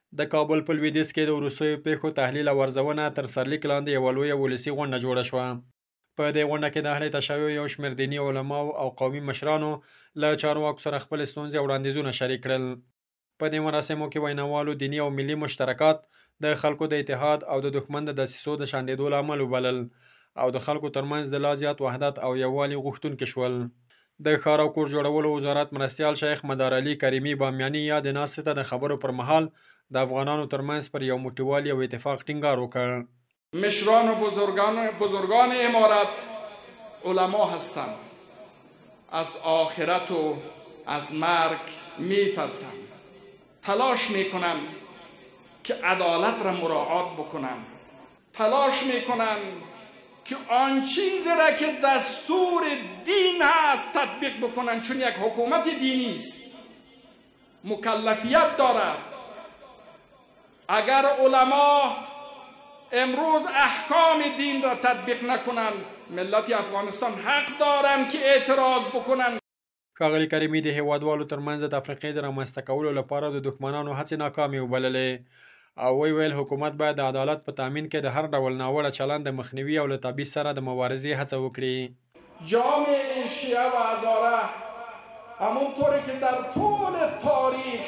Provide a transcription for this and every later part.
د کابل په لویدیځ کې د وروستیو پیښو تحلیل او ارزونه تر سرلیک لاندې یوه لویه ولسي غونډه جوړه شوه. په دې غونډه کې د اهل تشیع یو شمېر دیني علماو او قومي مشرانو له چارواکو سره خپل ستونزې او وړاندیزونه شریک کړل. په دې مراسمو کې ویناوالو دیني او ملي مشترکات د خلکو د اتحاد او د دښمن د دسیسو د شنډېدو لامل وبلل او د خلکو ترمنځ د لا زیات وحدت او یووالي غوښتونکي شول. د ښار او کور جوړولو وزارت مرستیال شیخ مدار علي کریمي بامیاني یا د ناستې ته د خبرو پر مهال د افغانانو ترمنځ پر یو موټیوالي او اتفاق ټینګار وکړ. مشران و بزرگان امارت علما هستند. از آخرت و از مرگ میترسند. تلاش میکنند که عدالت را مراعات بکنند. تلاش میکنند که آن چیزی را که دستور دین هست تطبیق بکنند، چون یک حکومت دینی است، مکلفیت دارد. اگر علما امروز احکام دین را تطبیق نکنند، ملت افغانستان حق دارند که اعتراض بکنند. ښاغلي کریمي د هیوادوالو ترمنځ د تفرقې د رامنځته کولو لپاره د دښمنانو هڅې ناکامې وبللې او ویل حکومت باید د عدالت په تامین کې د هر ډول ناوړه چلند د مخنیوي او له تبعیض سره د مبارزې هڅه وکړي. جامعه شیعه و هزاره همونطوری که در طول تاریخ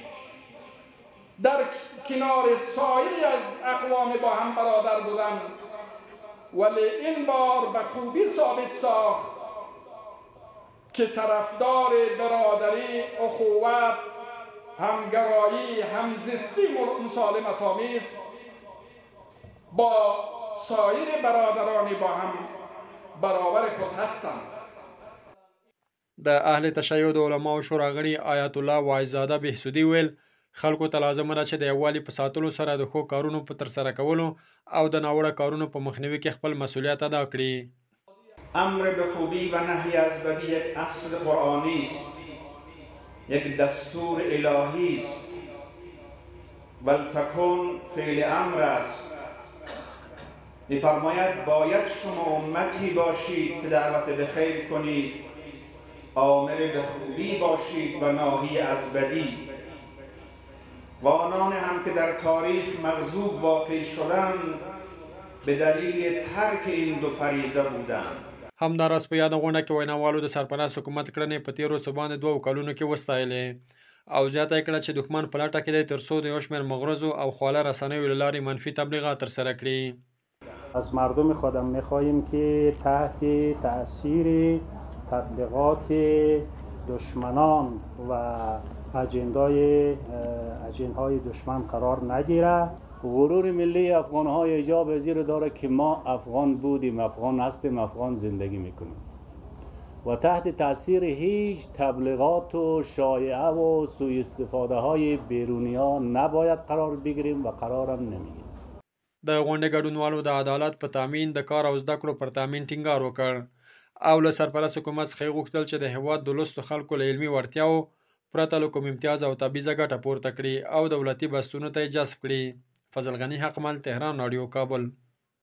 در کنار سایه از اقوام با هم برادر بودند، ولی این بار به خوبی ثابت ساخت که طرفدار برادری، اخوت، همگرایی، همزیستی مسالمت آمیز با سایر برادران با هم برابر خود هستند. د اهل تشیع د علماو شورا غړي آیت الله وایزاده بهسودي ویل خلکو ته لازمه ده چې د یووالي په ساتلو سره د ښو کارونو په ترسره کولو او د ناوړه کارونو په مخنیوي کې خپل مسئولیت ادا کړي. امر به خوبی و نهی از بدی یک اصل قرآنی است، یک دستور الهی است. ولتکن فعل امر است. می‌فرماید باید شما امتی باشید که دعوت به خیر کنید، آمر به خوبی باشید و ناهی از بدی. و آنان هم که در تاریخ مغضوب واقع شدند به دلیل ترک این دو فریضه بودند. همداراز په یاده غونډه کې ویناوالو د سرپرست حکومت کړنې په تېرو څه باندې 2 کلونو کې وستایلې او زیاته کړه چې دښمن په لټه کې دی تر څو د یو شمېر مغرضو او خواله رسنیو له لارې منفي تبلیغات ترسره کړي. از مردم خودم می‌خواهیم که تحت تأثیر تبلیغات دشمنان و اجندهای دشمن قرار نگیره. غرور ملی افغان‌ها ایجاب پذیر داره که ما افغان بودیم، افغان هستیم، افغان زندگی میکنیم و تحت تاثیر هیچ تبلیغات و شایعه و سوء استفاده های بیرونی ها نباید قرار بگیریم و قرارم نمیگیریم. د غونډې ګډونوالو د عدالت په تامین، د کار او زده کړو پر تامین ټینګار وکړ او له سرپرست حکومت څخه یې غوښتل چې د هېواد د لوستو خلکو له علمي وړتیاو پرته له کوم امتیاز او تبعیضه ګټه پورته کړي او دولتي بستونو ته یې جذب کړي. فضل غني حقمل، تهران رادیو، کابل.